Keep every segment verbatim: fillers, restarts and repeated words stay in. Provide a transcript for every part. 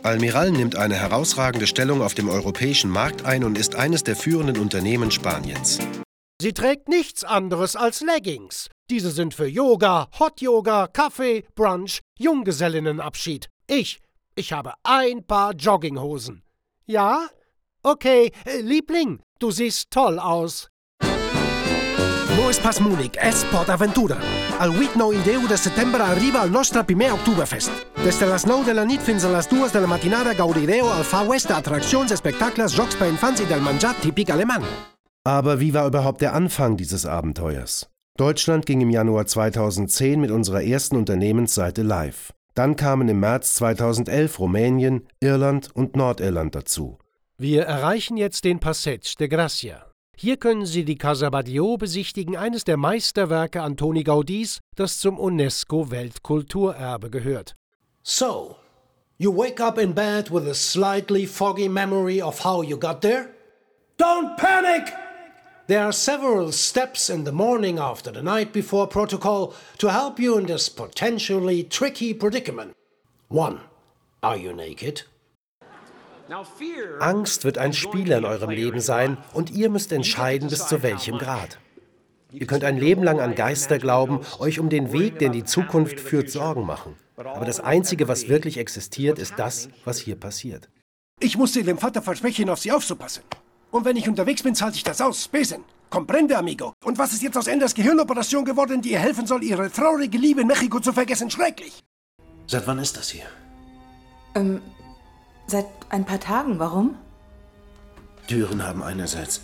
Almiral nimmt eine herausragende Stellung auf dem europäischen Markt ein und ist eines der führenden Unternehmen Spaniens. Sie trägt nichts anderes als Leggings. Diese sind für Yoga, Hot Yoga, Kaffee, Brunch, Junggesellinnenabschied. Ich, ich habe ein paar Jogginghosen. Ja? Okay, äh, Liebling, du siehst toll aus. No es pas Munich, es PortAventura. Al huitno il deu de setembre arriba al nostre primer Oktoberfest. Des de les nou de la nit fins a les dues de la matinada gaudireu al Far West d'atraccions, espectacles, jocs per infants i del menjar típic alemany. Aber wie war überhaupt der Anfang dieses Abenteuers? Deutschland ging im Januar zweitausendzehn mit unserer ersten Unternehmensseite live. Dann kamen im März zweitausendelf Rumänien, Irland und Nordirland dazu. Wir erreichen jetzt den Passeig de Gracia. Hier können Sie die Casa Batlló besichtigen, eines der Meisterwerke Antoni Gaudís, das zum UNESCO-Weltkulturerbe gehört. So, you wake up in bed with a slightly foggy memory of how you got there? Don't panic! There are several steps in the morning after the night before protocol to help you in this potentially tricky predicament. One, are you naked? Angst wird ein Spieler in eurem Leben sein und ihr müsst entscheiden, bis zu welchem Grad. Ihr könnt ein Leben lang an Geister glauben, euch um den Weg, der in die Zukunft führt, Sorgen machen. Aber das Einzige, was wirklich existiert, ist das, was hier passiert. Ich musste dem Vater versprechen, auf sie aufzupassen. Und wenn ich unterwegs bin, halte ich das aus. Besen. Comprende, amigo. Und was ist jetzt aus Enders Gehirnoperation geworden, die ihr helfen soll, ihre traurige Liebe in Mexiko zu vergessen? Schrecklich. Seit wann ist das hier? Ähm, seit ein paar Tagen. Warum? Türen haben einerseits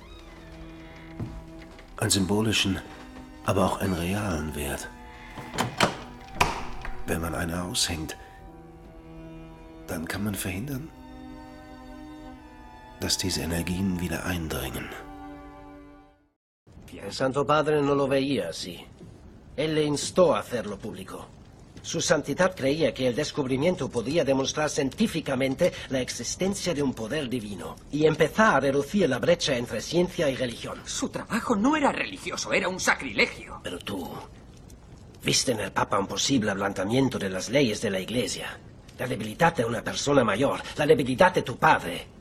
einen symbolischen, aber auch einen realen Wert. Wenn man eine aushängt, dann kann man verhindern, dass diese Energien wieder eindringen. El Santo Padre no lo veía así. Él le instó a hacerlo público. Su santidad creía que el descubrimiento podía demostrar científicamente la existencia de un poder divino y empezar a reducir la brecha entre ciencia y religión. Su trabajo no era religioso, era un sacrilegio. Pero tú viste en el Papa un posible ablandamiento de las leyes de la Iglesia. La debilidad de una persona mayor, la debilidad de tu padre.